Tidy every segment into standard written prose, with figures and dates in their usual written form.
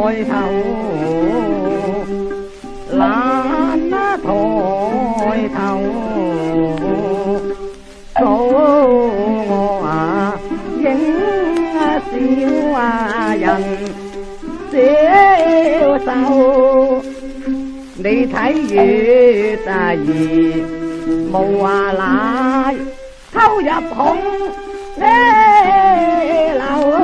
頭，懶抬頭，數我影小人小手，你睇月大兒無話奶，偷入孔呢樓。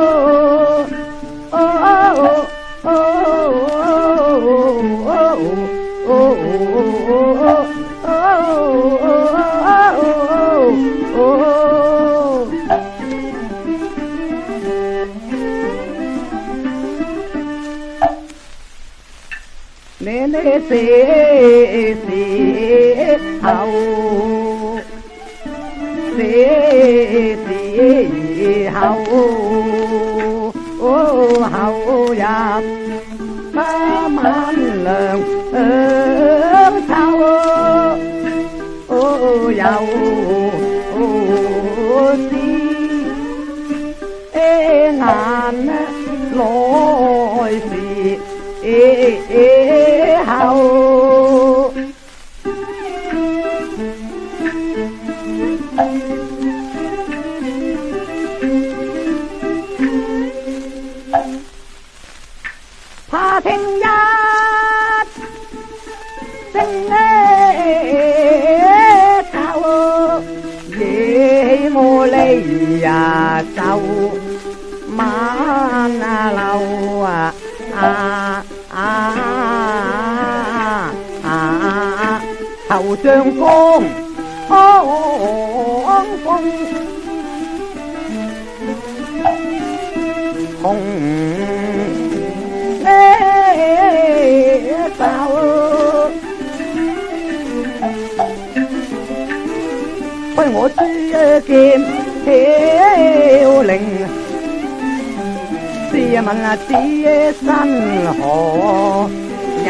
你這時候，這時候，後入慢慢兩秋，有時眼來時後。怕聽一聲吵，惹我離呀手，晚流頭上風紅手，揮我珠劍挑靈，試問此身何有？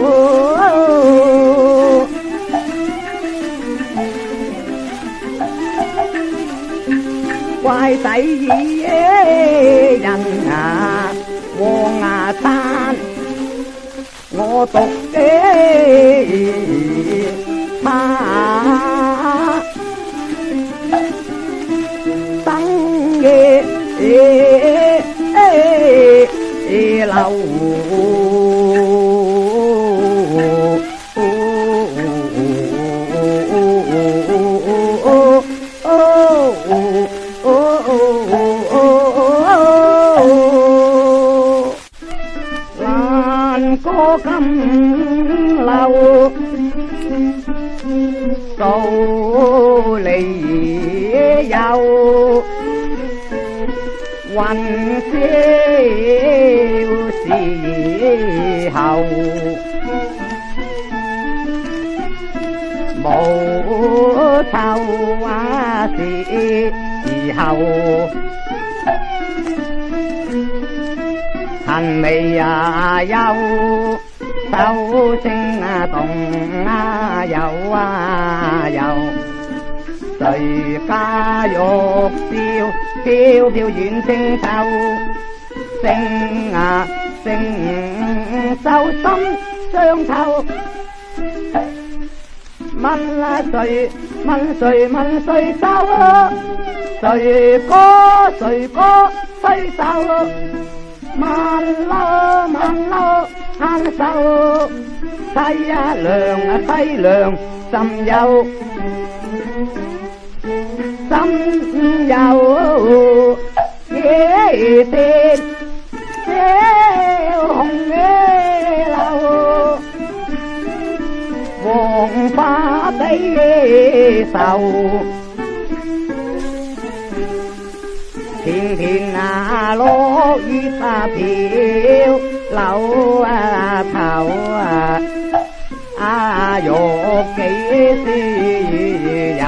怪仔人和牙餐，我獨怕等夜流。過金樓數離有雲霄時候，無愁時候，恨味有手聲動有有，誰家玉簫飄飄遠星秋，聲手心相透。問誰收？誰歌吹奏？萬縷颔首，凄涼心有野蝶小紅樓，黃花地愁，片片落葉飄柳頭，玉幾時有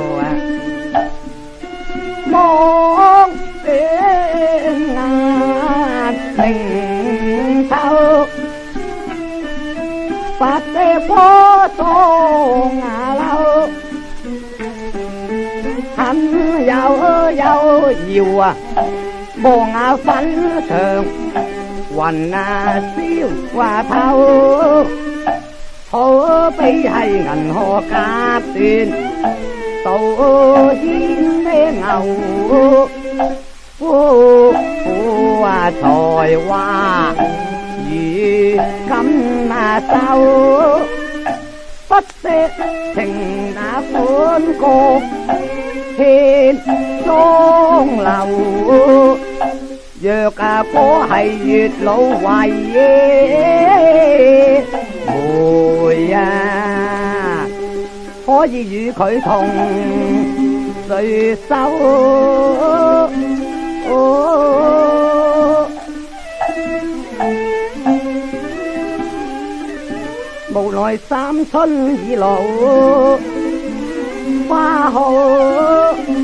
望眼明透，發射火裝樓，很有搖望粉牆。 雲啊燒話透，可比係銀河夾斷，倒牽咩牛，夫婦啊才華如金啊收，不惜情那款國天中流。若啊果係月老為媒啊，可以與佢同歲收。無奈三春已老，花好